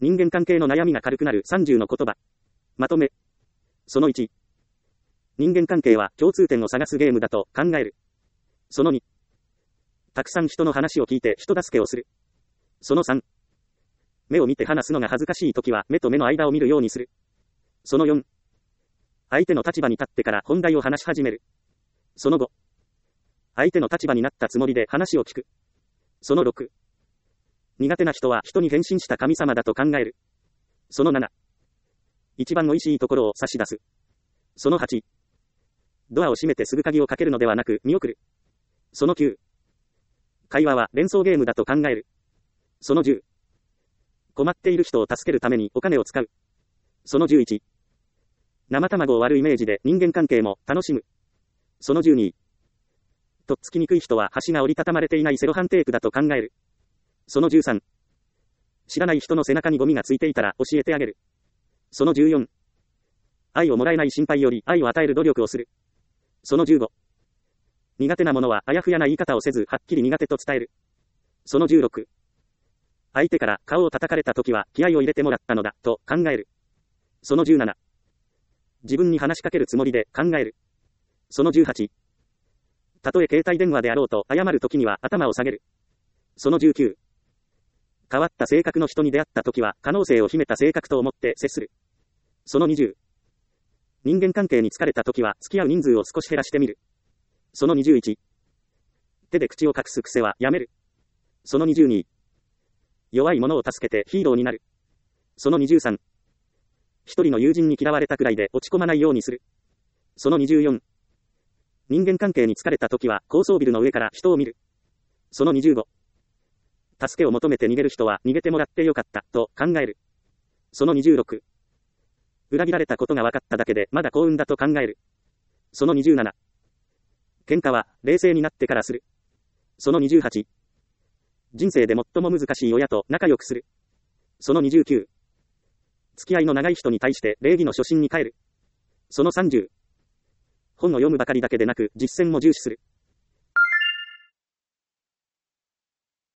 人間関係の悩みが軽くなる30の言葉。まとめ。その1。人間関係は共通点を探すゲームだと考える。その2。たくさん人の話を聞いて人助けをする。その3。目を見て話すのが恥ずかしいときは目と目の間を見るようにする。その4。相手の立場に立ってから本題を話し始める。その5。相手の立場になったつもりで話を聞く。その6。苦手な人は人に変身した神様だと考える。その7。一番美味しいところを差し出す。その8。ドアを閉めてすぐ鍵をかけるのではなく見送る。その9。会話は連想ゲームだと考える。その10。困っている人を助けるためにお金を使う。その11。生卵を割るイメージで人間関係も楽しむ。その12。とっつきにくい人は端が折りたたまれていないセロハンテープだと考える。その13。知らない人の背中にゴミがついていたら教えてあげる。その14。愛をもらえない心配より愛を与える努力をする。その15。苦手なものはあやふやな言い方をせずはっきり苦手と伝える。その16。相手から顔を叩かれた時は気合を入れてもらったのだと考える。その17。自分に話しかけるつもりで考える。その18。たとえ携帯電話であろうと謝る時には頭を下げる。その19。変わった性格の人に出会った時は可能性を秘めた性格と思って接する。その20。人間関係に疲れた時は付き合う人数を少し減らしてみる。その21。手で口を隠す癖はやめる。その22。弱い者を助けてヒーローになる。その23。一人の友人に嫌われたくらいで落ち込まないようにする。その24。人間関係に疲れた時は高層ビルの上から人を見る。その25。助けを求めて逃げる人は逃げてもらってよかったと考える。その26。裏切られたことが分かっただけでまだ幸運だと考える。その27。喧嘩は冷静になってからする。その28。人生で最も難しい親と仲良くする。その29。付き合いの長い人に対して礼儀の初心に帰る。その30。本を読むばかりだけでなく実践も重視する。